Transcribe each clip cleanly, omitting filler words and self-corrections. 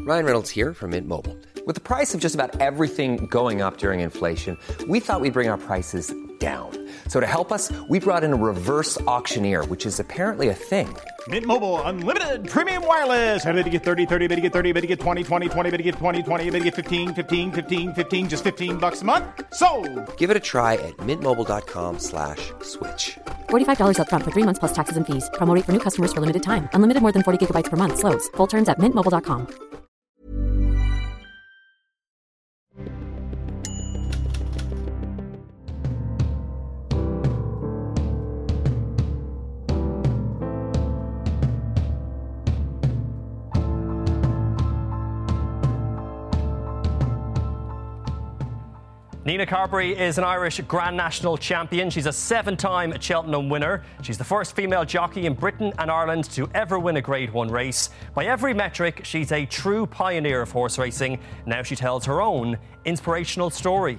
Ryan Reynolds here from Mint Mobile. With the price of just about everything going up during inflation, we thought we'd bring our prices down. So to help us, we brought in a reverse auctioneer, which is apparently a thing. Mint Mobile Unlimited Premium Wireless. How to get 30, 30, bit to get 30, bit to get 20, 20, 20, bit to get 20, 20, bit to get 15, 15, 15, 15, just $15 a month? Sold! Give it a try at mintmobile.com/switch. $45 up front for 3 months plus taxes and fees. Promo rate for new customers for limited time. Unlimited more than 40 gigabytes per month. Slows full terms at mintmobile.com. Nina Carberry is an Irish Grand National champion. She's a 7-time Cheltenham winner. She's the first female jockey in Britain and Ireland to ever win a Grade 1 race. By every metric, she's a true pioneer of horse racing. Now she tells her own inspirational story.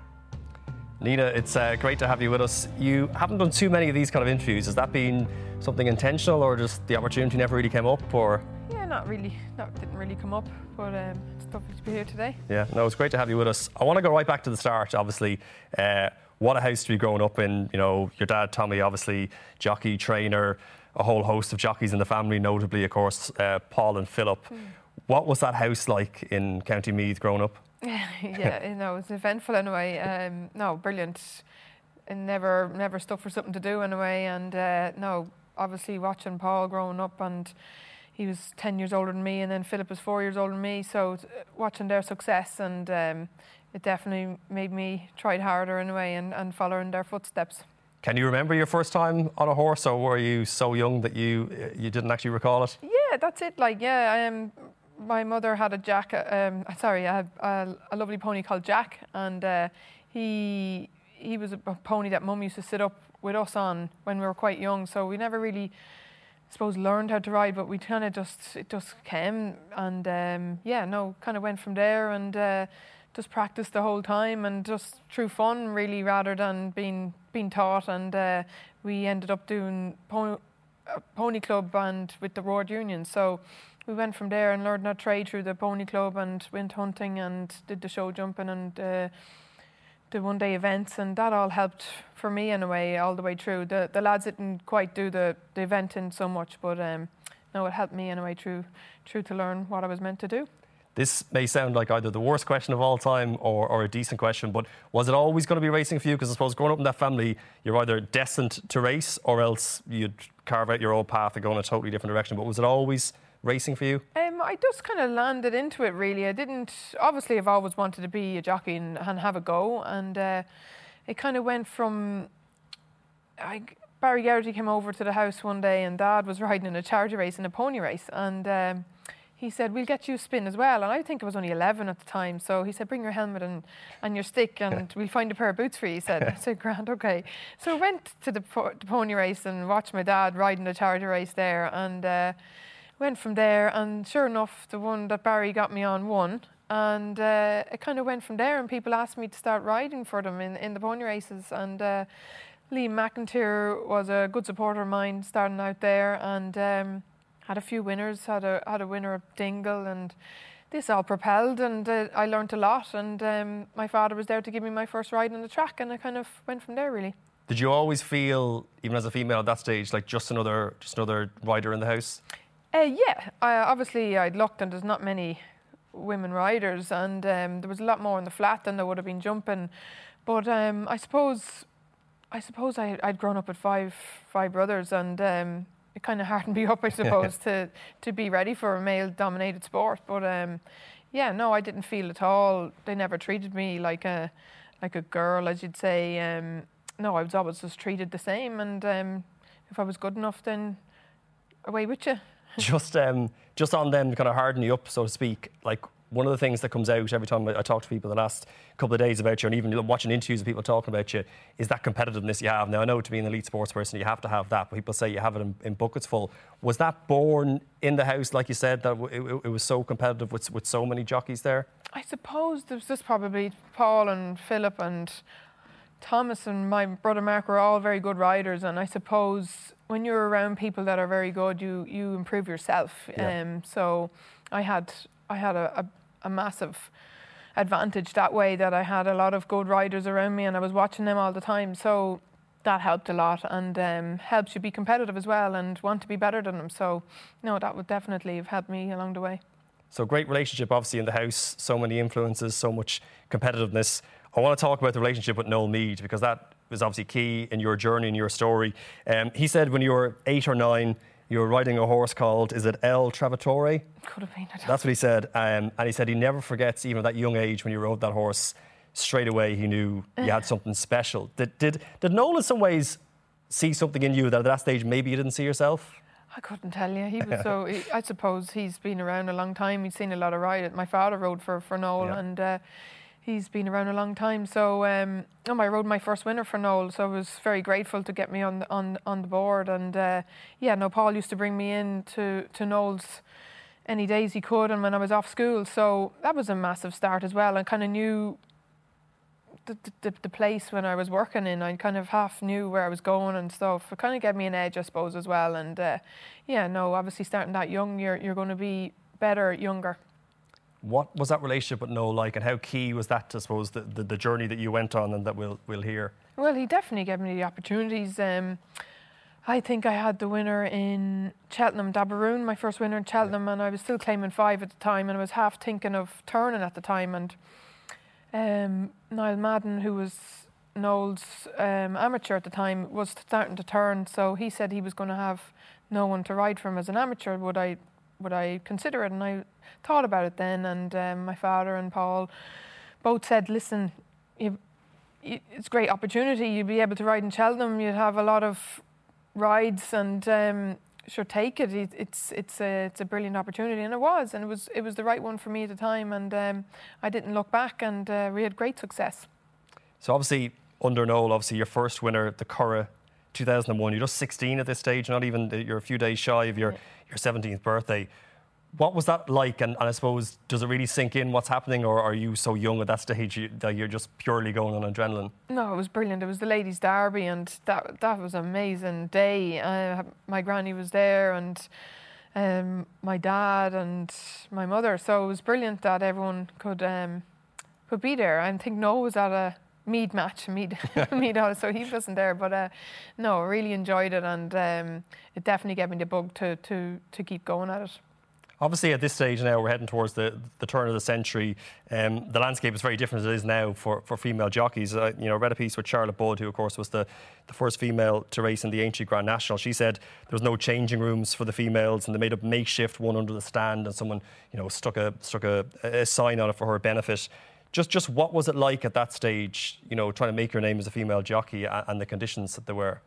Nina, it's great to have you with us. You haven't done too many of these kind of interviews. Has that been something intentional, or just the opportunity never really came up? Or Yeah, not really. No, it didn't really come up, but it's lovely to be here today. Yeah, no, it's great to have you with us. I want to go right back to the start, obviously. What a house to be growing up in. You know, your dad, Tommy, obviously jockey, trainer, a whole host of jockeys in the family, notably, of course, Paul and Philip. What was that house like in County Meath growing up? Yeah, you know, it was eventful anyway. No, brilliant. And never stuck for something to do anyway. And no, obviously watching Paul growing up, and he was 10 years older than me, and then Philip was 4 years older than me. So watching their success, and it definitely made me try harder anyway and follow in their footsteps. Can you remember your first time on a horse, or were you so young that you didn't actually recall it? Yeah, that's it. Like, yeah, my mother had a Jack. I had a lovely pony called Jack, and he was a pony that Mum used to sit up with us on when we were quite young. So we never really, I suppose, learned how to ride, but we kind of it just came, and kind of went from there, and just practiced the whole time, and just through fun really, rather than being taught. And we ended up doing pony club and with the Ward Union. So we went from there and learned our trade through the pony club, and went hunting and did the show jumping and the one-day events, and that all helped for me in a way all the way through. The lads didn't quite do the eventing so much, but no, it helped me in a way through to learn what I was meant to do. This may sound like either the worst question of all time or a decent question, but was it always going to be racing for you? Because I suppose growing up in that family, you're either destined to race, or else you'd carve out your own path and go in a totally different direction. But was it always racing for you? I just kind of landed into it, really. Obviously I've always wanted to be a jockey and have a go, and it kind of went from, Barry Geraghty came over to the house one day, and Dad was riding in a charger race, in a pony race, and he said, "We'll get you a spin as well." And I think I was only 11 at the time, so he said, "Bring your helmet and your stick, and we'll find a pair of boots for you," he said. I said, "Grand, okay." So I went to the pony race and watched my dad riding the charger race there, and went from there, and sure enough, the one that Barry got me on won. And it kind of went from there, and people asked me to start riding for them in the pony races. And Liam McIntyre was a good supporter of mine starting out there, and had a few winners, had a winner at Dingle, and this all propelled, and I learnt a lot. And my father was there to give me my first ride on the track, and I kind of went from there, really. Did you always feel, even as a female at that stage, like just another rider in the house? Yeah, obviously I'd looked, and there's not many women riders, and there was a lot more on the flat than there would have been jumping. But I suppose I'd grown up with five brothers, and it kind of hardened me up, I suppose, to be ready for a male-dominated sport. But no, I didn't feel at all. They never treated me like a girl, as you'd say. No, I was always just treated the same, and if I was good enough, then away with you. Just on them kind of harden you up, so to speak, like one of the things that comes out every time I talk to people the last couple of days about you, and even watching interviews of people talking about you, is that competitiveness you have. Now, I know to be an elite sports person, you have to have that, but people say you have it in buckets full. Was that born in the house, like you said, that it was so competitive with so many jockeys there? I suppose there was just probably Paul and Philip and Thomas and my brother Mark were all very good riders, and I suppose when you're around people that are very good, you improve yourself. Yeah. So I had I had a massive advantage that way, that I had a lot of good riders around me and I was watching them all the time. So that helped a lot, and helps you be competitive as well and want to be better than them. So, no, that would definitely have helped me along the way. So great relationship, obviously, in the house. So many influences, so much competitiveness. I want to talk about the relationship with Noel Meade, because that was obviously key in your journey and your story. He said when you were 8 or 9, you were riding a horse called, is it El Travatore? Could have been. That's what he said. And he said he never forgets, even at that young age, when you rode that horse, straight away he knew you had something special. Did Noel in some ways see something in you that at that stage maybe you didn't see yourself? I couldn't tell you. He was so. I suppose he's been around a long time. He's seen a lot of riding. My father rode for Noel, and he's been around a long time. So I rode my first winner for Noel, so I was very grateful to get me on the board. And Paul used to bring me in to Noel's any days he could, and when I was off school. So that was a massive start as well. I kind of knew the place when I was working in. I kind of half knew where I was going and stuff. It kind of gave me an edge, I suppose, as well. And obviously starting that young, you're going to be better younger. What was that relationship with Noel like, and how key was that, I suppose, the journey that you went on and that we'll hear? Well, he definitely gave me the opportunities. I think I had the winner in Cheltenham, Dabaroon, my first winner in Cheltenham, and I was still claiming 5 at the time, and I was half thinking of turning at the time. And Niall Madden, who was Noel's amateur at the time, was starting to turn, so he said he was going to have no one to ride for him as an amateur. Would I consider it? And I thought about it then, and my father and Paul both said, listen, it's a great opportunity. You'd be able to ride in Cheltenham. You'd have a lot of rides, and sure, take it. It's a brilliant opportunity, and it was the right one for me at the time, and I didn't look back, and we had great success. So obviously under Noel, obviously your first winner, the Curragh 2001. You're just 16 at this stage, not even, you're a few days shy of your 17th birthday. What was that like? And I suppose, does it really sink in what's happening, or are you so young at that stage that you're just purely going on adrenaline? No, it was brilliant. It was the Ladies' Derby, and that was an amazing day. My granny was there, and my dad and my mother. So it was brilliant that everyone could be there. I think Noel was at a Meade match, Meade so he wasn't there. But no, I really enjoyed it, and it definitely gave me the bug to keep going at it. Obviously, at this stage now, we're heading towards the turn of the century. The landscape is very different as it is now for female jockeys. I read a piece with Charlotte Budd, who, of course, was the first female to race in the Aintree Grand National. She said there was no changing rooms for the females, and they made a makeshift one under the stand, and someone, stuck a sign on it for her benefit. Just what was it like at that stage, trying to make your name as a female jockey, and the conditions that there were?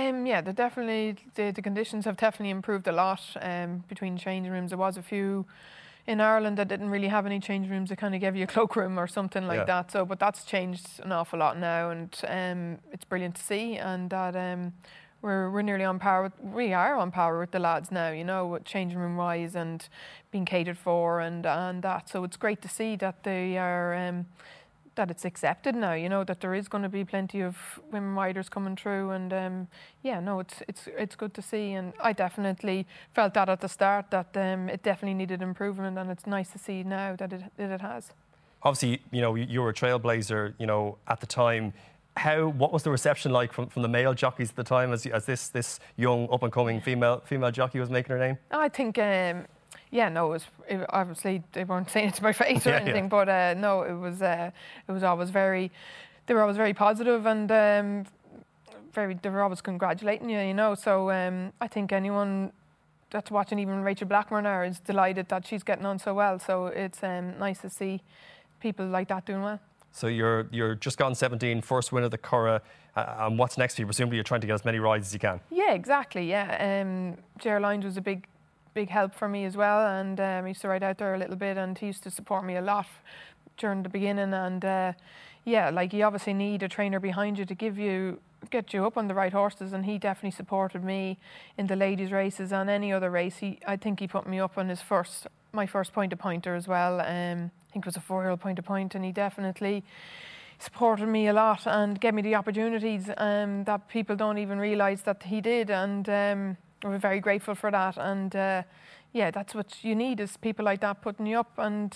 The conditions have definitely improved a lot between changing rooms. There was a few in Ireland that didn't really have any changing rooms. They kind of gave you a cloakroom or something like that. So, but that's changed an awful lot now, and it's brilliant to see. And that we're nearly on par. We are on par with the lads now. With changing room wise and being catered for and that. So it's great to see that they are. That it's accepted now, that there is going to be plenty of women riders coming through, and it's good to see. And I definitely felt that at the start, that it definitely needed improvement, and it's nice to see now that it has. Obviously, you were a trailblazer, at the time. What was the reception like from the male jockeys at the time, as this young up and coming female jockey was making her name? I think. Obviously they weren't saying it to my face or anything, but no, it was always they were always very positive, and they were always congratulating you, So I think anyone that's watching, even Rachel Blackmore now, is delighted that she's getting on so well. So it's nice to see people like that doing well. So you're just gone 17, first win of the Curragh, and what's next for you? Presumably you're trying to get as many rides as you can. Yeah, exactly. Yeah, Ger Lyons was a big help for me as well, and I used to ride out there a little bit, and he used to support me a lot during the beginning. And you obviously need a trainer behind you to get you up on the right horses, and he definitely supported me in the ladies' races and any other race. I think he put me up on my first pointer as well. I think it was a 4-year-old point, and he definitely supported me a lot and gave me the opportunities that people don't even realise that he did, and we're very grateful for that. And yeah, that's what you need, is people like that putting you up. And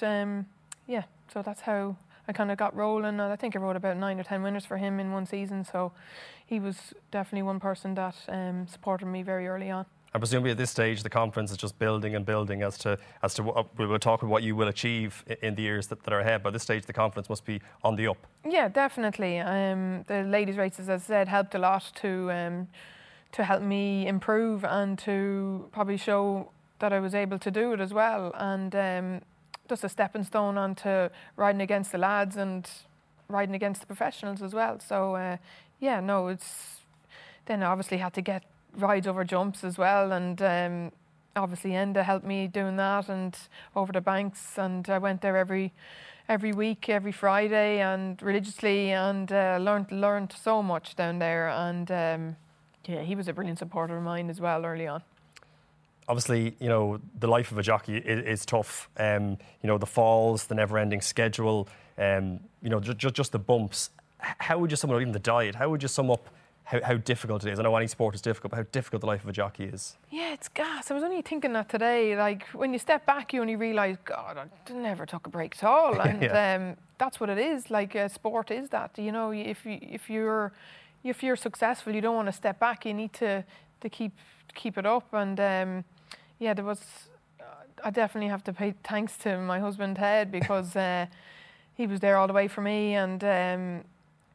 so that's how I kind of got rolling. And I think I wrote about 9 or 10 winners for him in one season. So he was definitely one person that supported me very early on. I presume at this stage the confidence is just building and building as to what we will talk about what you will achieve in the years that are ahead. By this stage the confidence must be on the up. Yeah, definitely. The ladies' races, as I said, helped a lot to help me improve and to probably show that I was able to do it as well. And just a stepping stone onto riding against the lads and riding against the professionals as well. So it's then I obviously had to get rides over jumps as well, and obviously Enda helped me doing that, and over the banks, and I went there every week, every Friday, and religiously, and learned so much down there. And he was a brilliant supporter of mine as well early on. Obviously, the life of a jockey is tough. The falls, the never-ending schedule, just the bumps. How would you sum up, even the diet? How would you sum up how difficult it is? I know any sport is difficult, but how difficult the life of a jockey is. Yeah, it's gas. I was only thinking that today. Like, when you step back, you only realise, God, I never took a break at all. And that's what it is. Like, sport is that. If you're successful, you don't want to step back. You need to keep it up. And there was. I definitely have to pay thanks to my husband Ted, because he was there all the way for me, and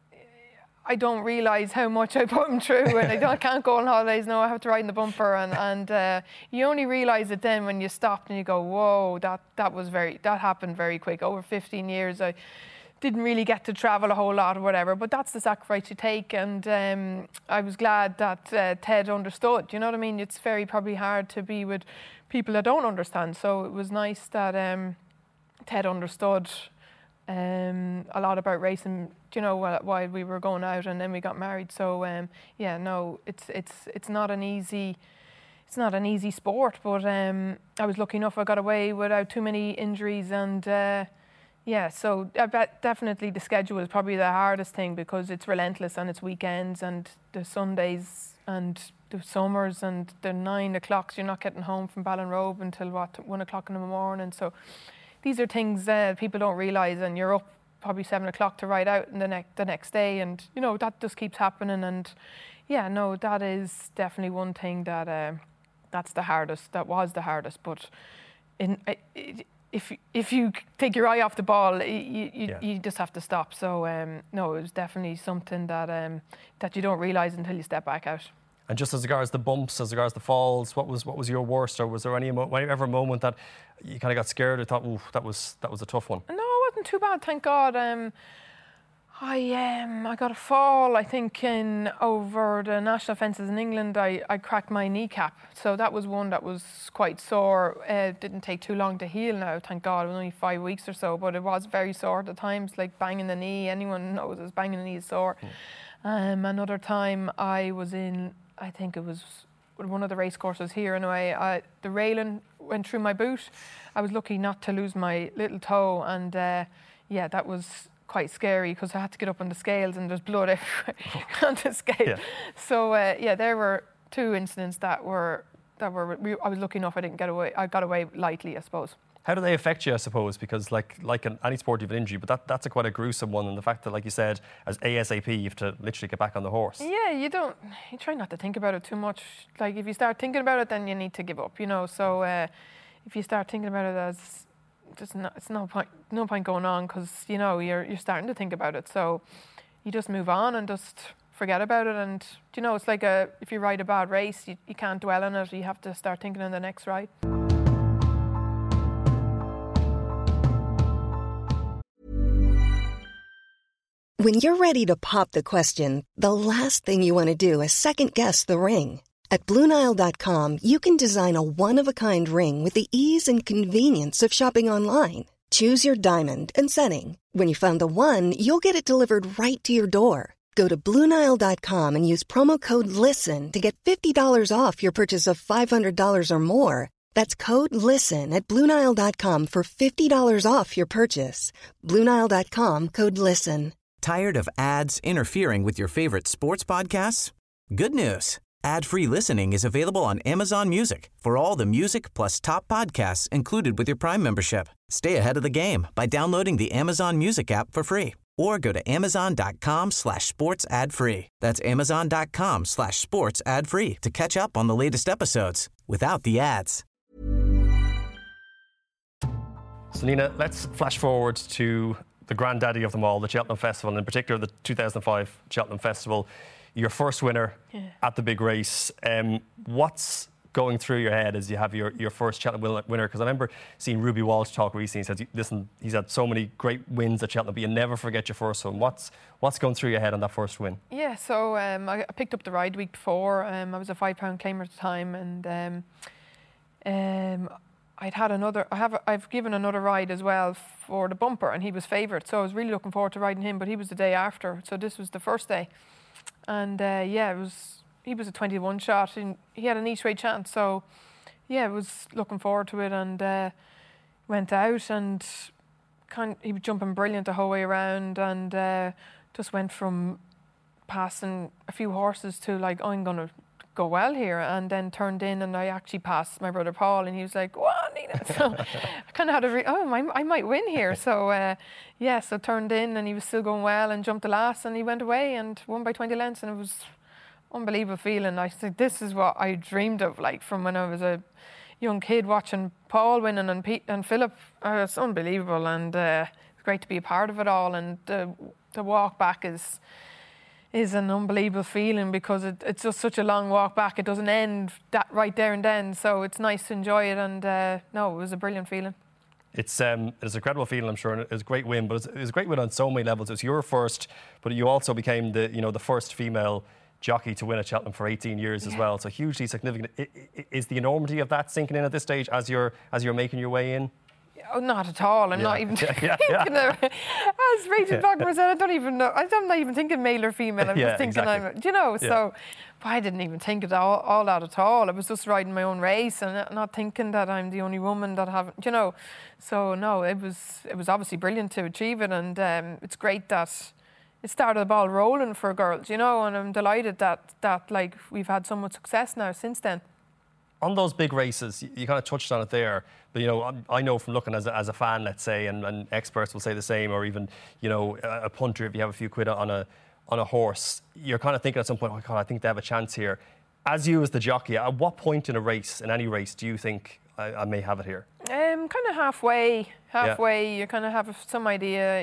I don't realise how much I put him through, and I can't go on holidays. No, I have to ride in the bumper, and you only realise it then when you stopped and you go, whoa, that happened very quick. Over 15 years, I didn't really get to travel a whole lot or whatever, but that's the sacrifice you take, and I was glad that Ted understood. You know what I mean? It's probably hard to be with people that don't understand, so it was nice that Ted understood a lot about racing, while we were going out, and then we got married. So it's not an easy sport, but I was lucky enough I got away without too many injuries, and so I bet definitely the schedule is probably the hardest thing, because it's relentless, and it's weekends and the Sundays and the summers and the 9 o'clocks. You're not getting home from Ballinrobe until 1 o'clock in the morning. So these are things people don't realise, and you're up probably 7 o'clock to ride out in the next day, and that just keeps happening. And that is definitely one thing that's the hardest. That was the hardest. But if you take your eye off the ball, you just have to stop. So it was definitely something that you don't realise until you step back out. And just as regards the bumps, as regards the falls, what was your worst, or was there any ever moment that you kind of got scared or thought, ooh, that was a tough one? No, it wasn't too bad, thank God. I got a fall, I think, over the national fences in England. I cracked my kneecap, so that was one that was quite sore. It didn't take too long to heal now, thank God. It was only 5 weeks or so, but it was very sore at the times, like banging the knee. Anyone knows it's banging the knee is sore. Another time I was in, I think it was one of the race courses here anyway, the railing went through my boot. I was lucky not to lose my little toe, and that was quite scary, because I had to get up on the scales and there's blood everywhere on the scale. Yeah. So there were 2 incidents that were I was lucky enough I didn't get away. I got away lightly, I suppose. How do they affect you, I suppose? Because like in any sport, you have an injury, but that's quite a gruesome one. And the fact that, like you said, as ASAP, you have to literally get back on the horse. Yeah, you try not to think about it too much. Like, if you start thinking about it, then you need to give up, So if you start thinking about it as, it's no point going on, because, you're starting to think about it. So you just move on and just forget about it. And, it's like if you ride a bad race, you can't dwell on it. You have to start thinking on the next ride. When you're ready to pop the question, the last thing you want to do is second-guess the ring. At BlueNile.com, you can design a one-of-a-kind ring with the ease and convenience of shopping online. Choose your diamond and setting. When you find the one, you'll get it delivered right to your door. Go to BlueNile.com and use promo code LISTEN to get $50 off your purchase of $500 or more. That's code LISTEN at BlueNile.com for $50 off your purchase. BlueNile.com, code LISTEN. Tired of ads interfering with your favorite sports podcasts? Good news. Ad-free listening is available on Amazon Music for all the music plus top podcasts included with your Prime membership. Stay ahead of the game by downloading the Amazon Music app for free or go to amazon.com/sports ad free. That's amazon.com/sports ad free to catch up on the latest episodes without the ads. So Nina, let's flash forward to the granddaddy of them all, the Cheltenham Festival, and in particular the 2005 Cheltenham Festival. Your first winner at the big race. What's going through your head as you have your first Cheltenham winner? Because I remember seeing Ruby Walsh talk recently. He said, listen, he's had so many great wins at Cheltenham, but you never forget your first one. What's going through your head on that first win? Yeah, so I picked up the ride the week before. I was a £5 claimer at the time, and I've given another ride as well for the bumper, and he was favourite. So I was really looking forward to riding him, but he was the day after. So this was the first day. And he was a 21 shot, and he had an each way chance. So I was looking forward to it, and went out, and he was jumping brilliant the whole way around, and just went from passing a few horses to like, I'm going to go well here, and then turned in, and I actually passed my brother Paul, and he was like, "What, Nina?" So I kind of had I might win here. So so turned in, and he was still going well, and jumped the last, and he went away and won by 20 lengths, and it was unbelievable feeling. I said, this is what I dreamed of, like from when I was a young kid, watching Paul winning and Pete and Philip. It's unbelievable, and it's great to be a part of it all. And the walk back is an unbelievable feeling, because it's just such a long walk back. It doesn't end that right there and then, so it's nice to enjoy it. And it was a brilliant feeling. It's an incredible feeling, I'm sure, and it was a great win. But it was a great win on so many levels. It was your first, but you also became the first female jockey to win at Cheltenham for 18 years as well. So hugely significant. Is the enormity of that sinking in at this stage as you're making your way in? Oh, not at all. I'm not even thinking of, as Rachel Blackmore said, I don't even know. I'm not even thinking male or female. I'm just thinking exactly. So I didn't even think of all that at all. I was just riding my own race and not thinking that I'm the only woman that haven't, So no, it was obviously brilliant to achieve it, and it's great that it started the ball rolling for girls, and I'm delighted that like we've had so much success now since then. On those big races, you kind of touched on it there, but I know from looking as a fan, let's say, and experts will say the same, or even a punter, if you have a few quid on a horse, you're kind of thinking at some point, oh God, I think they have a chance here. As you as the jockey, at what point in any race, do you think I may have it here? Kind of halfway. You kind of have some idea,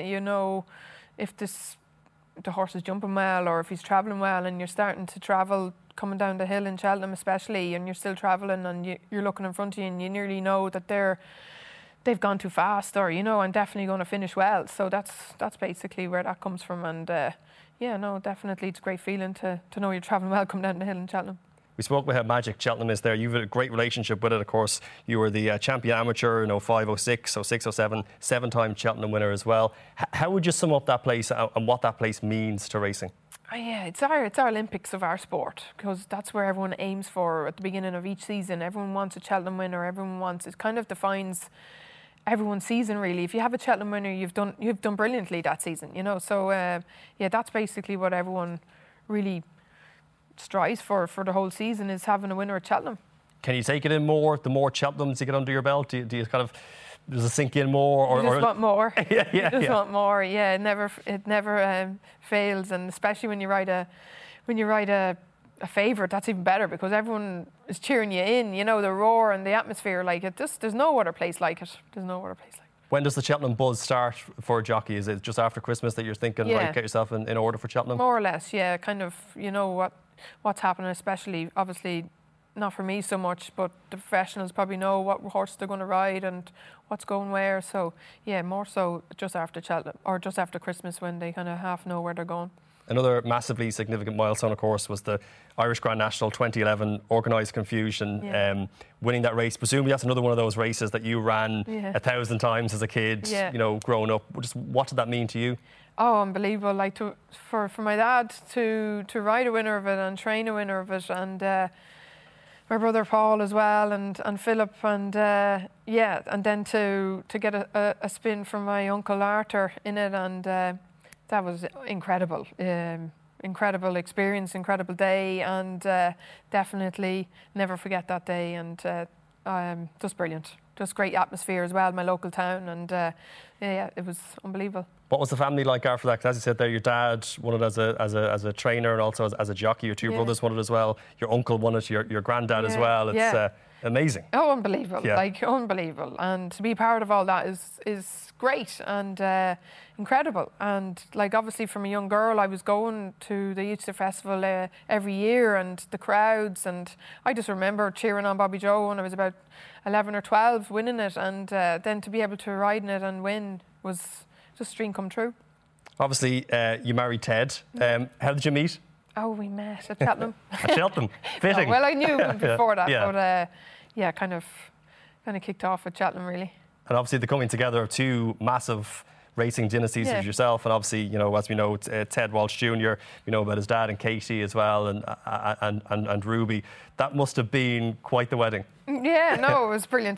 if the horse is jumping well, or if he's travelling well, and you're starting to travel coming down the hill in Cheltenham especially, and you're still travelling, and you're looking in front of you, and you nearly know that they've gone too fast, or I'm definitely going to finish well. So that's basically where that comes from. And definitely it's a great feeling to know you're travelling well coming down the hill in Cheltenham. We spoke about how magic Cheltenham is there. You've had a great relationship with it, of course. You were the champion amateur in 05, 06, 06, 07, 7-time Cheltenham winner as well. How would you sum up that place and what that place means to racing? It's our Olympics of our sport, because that's where everyone aims for at the beginning of each season. Everyone wants a Cheltenham winner. It kind of defines everyone's season, really. If you have a Cheltenham winner, you've done brilliantly that season, So that's basically what everyone really strives for the whole season, is having a winner at Cheltenham. Can you take it in more? The more Cheltenhams you get under your belt, do you kind of, does it sink in more? You just want more. You just want more. Yeah, it never fails, and especially when you ride a favourite, that's even better, because everyone is cheering you in. The roar and the atmosphere, like it. There's no other place like it. When does the Cheltenham buzz start for a jockey? Is it just after Christmas that you're thinking, right, get yourself in order for Cheltenham? More or less, yeah. Kind of, what's happening, especially, obviously, not for me so much, but the professionals probably know what horse they're going to ride and what's going where. So, yeah, more so just after Cheltenham, or just after Christmas, when they kind of half know where they're going. Another massively significant milestone, of course, was the Irish Grand National 2011 Organised Confusion, winning that race. Presumably that's another one of those races that you ran 1,000 times as a kid, growing up. Just what did that mean to you? Oh, unbelievable! Like for my dad to ride a winner of it and train a winner of it, and my brother Paul as well, and Philip, and and then to get a spin from my uncle Arthur in it, and that was incredible. incredible experience, incredible day, and definitely never forget that day. And just brilliant, just great atmosphere as well. My local town, and yeah, it was unbelievable. What was the family like after that? Because as you said there, your dad won it as a trainer and also as a jockey. Your two brothers won it as well. Your uncle won it. Your granddad as well. It's amazing. Oh, unbelievable! Like unbelievable, and to be part of all that is great and incredible. And like obviously from a young girl, I was going to the Easter Festival every year, and the crowds, and I just remember cheering on Bobby Joe when I was about 11 or 12, winning it, and then to be able to ride in it and win was just a dream come true. Obviously, you married Ted. How did you meet? Oh, we met at Cheltenham. At Cheltenham, fitting. Oh, well, I knew before that, yeah. but kind of kicked off at Cheltenham, really. And obviously the coming together of two massive racing dynasties of yourself, and obviously, you know, as we know, Ted Walsh Jr., we know about his dad and Katie as well, and Ruby. That must have been quite the wedding. Yeah, no, it was a brilliant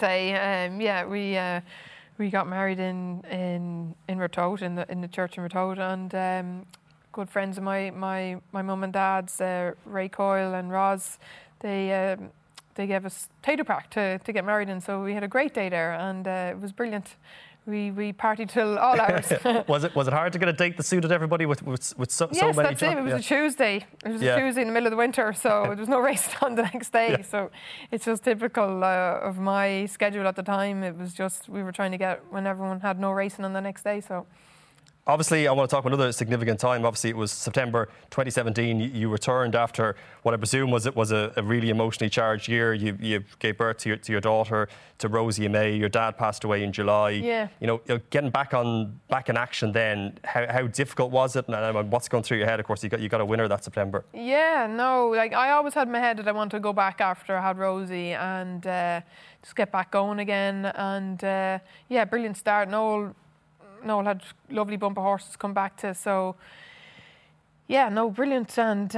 day. We got married in Ratoath, in the church in Ratoath, and good friends of my mum and dad's, Ray Coyle and Roz, they gave us Tater Park to get married in, so we had a great day there, and it was brilliant. We partied till all hours. Was it hard to get a date that suited everybody with so many? Yes, that's it. It was a Tuesday. It was a Tuesday in the middle of the winter, so there was no race on the next day. Yeah. So it's just typical of my schedule at the time. It was just we were trying to get when everyone had no racing on the next day. So. Obviously, I want to talk about another significant time. Obviously, it was September 2017. You returned after what I presume was a really emotionally charged year. You gave birth to your daughter, to Rosie in May. Your dad passed away in July. Yeah. You know, getting back in action then. How difficult was it? And what's going through your head? Of course, you got a winner that September. Yeah, no, like I always had in my head that I wanted to go back after I had Rosie and just get back going again. And brilliant start. Noel had lovely bumper horses come back to, so brilliant. And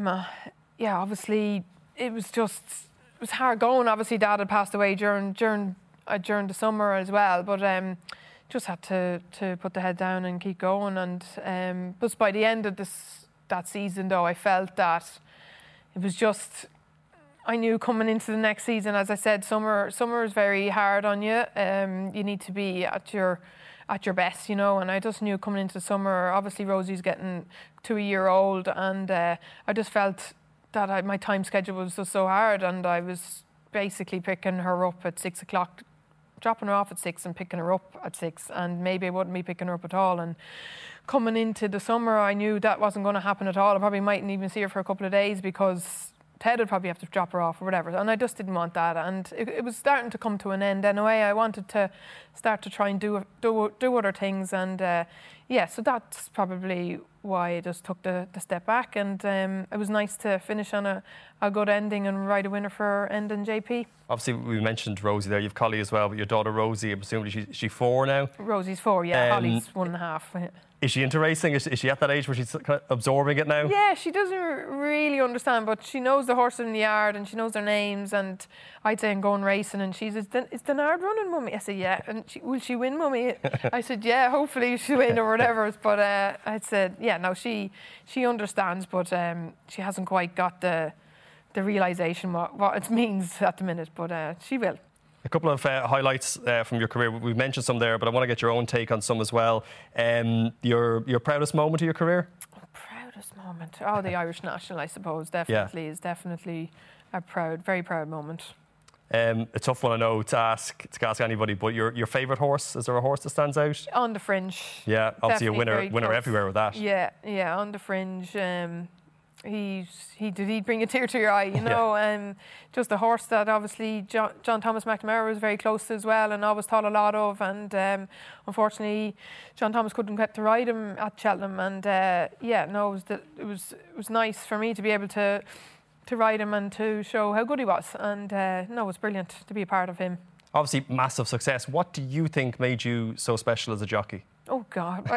obviously it was hard going. Obviously Dad had passed away during the summer as well, but just had to put the head down and keep going. And but by the end of that season though, I felt that it was just, I knew coming into the next season, as I said, summer is very hard on you. You need to be at your best, you know, and I just knew coming into the summer, obviously Rosie's getting to a year old, and I just felt that my time schedule was just so hard, and I was basically picking her up at 6 o'clock, dropping her off at 6 and picking her up at 6, and maybe I wouldn't be picking her up at all. And coming into the summer, I knew that wasn't going to happen at all. I probably mightn't even see her for a couple of days because Ted would probably have to drop her off or whatever, and I just didn't want that. And it was starting to come to an end anyway. I wanted to start to try and do other things, and so that's probably why I just took the step back. And it was nice to finish on a good ending and ride a winner for Endon JP. Obviously, we mentioned Rosie there. You've Collie as well, but your daughter Rosie, presumably she's 4 now. Rosie's 4, yeah. Holly's 1.5. Is she into racing? Is she at that age where she's kind of absorbing it now? Yeah, she doesn't really understand, but she knows the horses in the yard and she knows their names. And I'd say I'm going racing, and she's, is Denard running, Mummy? I said, yeah. And will she win, Mummy? I said, yeah, hopefully she'll win or whatever. But I said, yeah, no, she understands, but she hasn't quite got the realisation what it means at the minute, but she will. A couple of highlights from your career. We've mentioned some there, but I want to get your own take on some as well. Your proudest moment of your career? Proudest moment? Oh, the Irish National, I suppose, definitely is definitely a very proud moment. A tough one, I know, to ask anybody, but your favourite horse? Is there a horse that stands out? On the Fringe. Yeah, obviously definitely a winner everywhere with that. Yeah, On the Fringe. He'd bring a tear to your eye, you know. Yeah. Just a horse that obviously John Thomas McNamara was very close to as well, and always thought a lot of. And unfortunately, John Thomas couldn't get to ride him at Cheltenham. And it was nice for me to be able to ride him and to show how good he was. And it was brilliant to be a part of him. Obviously, massive success. What do you think made you so special as a jockey? Oh, God.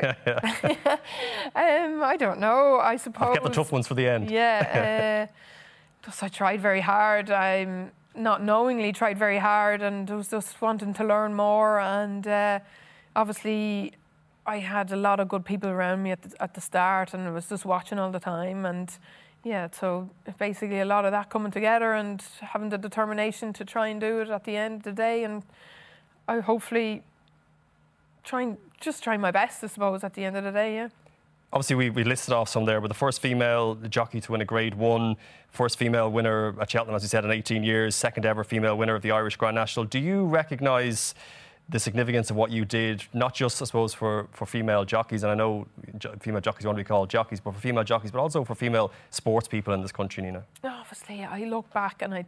I don't know, I suppose. I'll get the tough ones for the end. Yeah. I tried very hard. I not knowingly tried very hard and was just wanting to learn more. And obviously, I had a lot of good people around me at the start, and I was just watching all the time. And yeah, so basically a lot of that coming together and having the determination to try and do it at the end of the day. And I hopefully try my best, I suppose, at the end of the day, yeah. Obviously, we listed off some there, but the first female jockey to win a Grade 1, first female winner at Cheltenham, as you said, in 18 years, second ever female winner of the Irish Grand National. Do you recognise the significance of what you did, not just, I suppose, for female jockeys, and I know female jockeys want to be called jockeys, but for female jockeys, but also for female sports people in this country, Nina? Obviously, I look back and I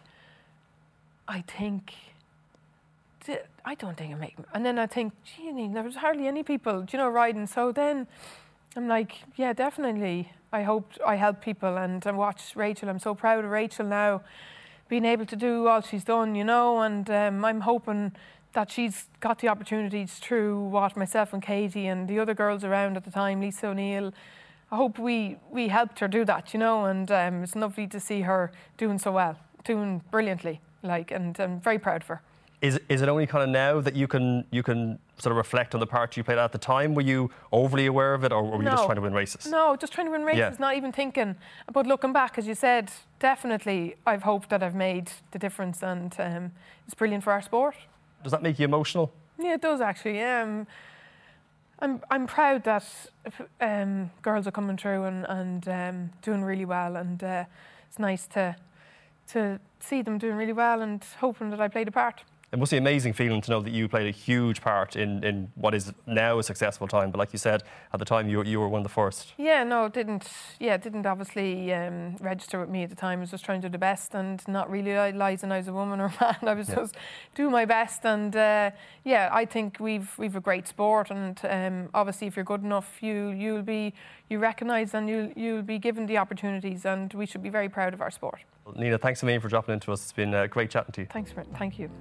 don't think I make... And then I think, gee, there was hardly any people, riding. So then I'm like, yeah, definitely. I hope I help people, and I watch Rachel. I'm so proud of Rachel now, being able to do all she's done, and I'm hoping that she's got the opportunities through what myself and Katie and the other girls around at the time, Lisa O'Neill, I hope we helped her do that, and it's lovely to see her doing so well, doing brilliantly, and I'm very proud of her. Is it only kind of now that you can sort of reflect on the part you played at the time? Were you overly aware of it, or were you just trying to win races? No, just trying to win races, not even thinking. But looking back, as you said, definitely I've hoped that I've made the difference, and it's brilliant for our sport. Does that make you emotional? Yeah, it does actually. Yeah. I'm proud that girls are coming through and doing really well, and it's nice to see them doing really well and hoping that I played a part. It must be an amazing feeling to know that you played a huge part in what is now a successful time. But like you said, at the time you were one of the first. Yeah, no, it didn't obviously register with me at the time. I was just trying to do the best and not really realising I was a woman or a man. I was just doing my best, and I think we've a great sport, and obviously if you're good enough, you'll be recognised and you'll be given the opportunities, and we should be very proud of our sport. Well, Nina, thanks a million for dropping into us. It's been great chatting to you. Thanks, thank you.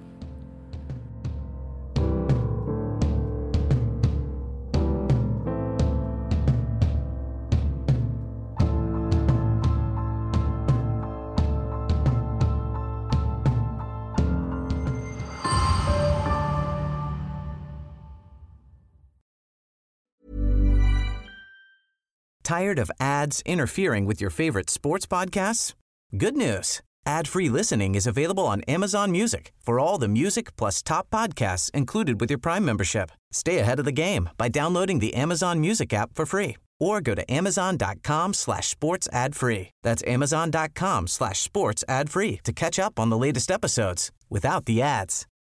Tired of ads interfering with your favorite sports podcasts? Good news. Ad-free listening is available on Amazon Music for all the music plus top podcasts included with your Prime membership. Stay ahead of the game by downloading the Amazon Music app for free, or go to amazon.com/sports ad-free. That's amazon.com/sports ad-free to catch up on the latest episodes without the ads.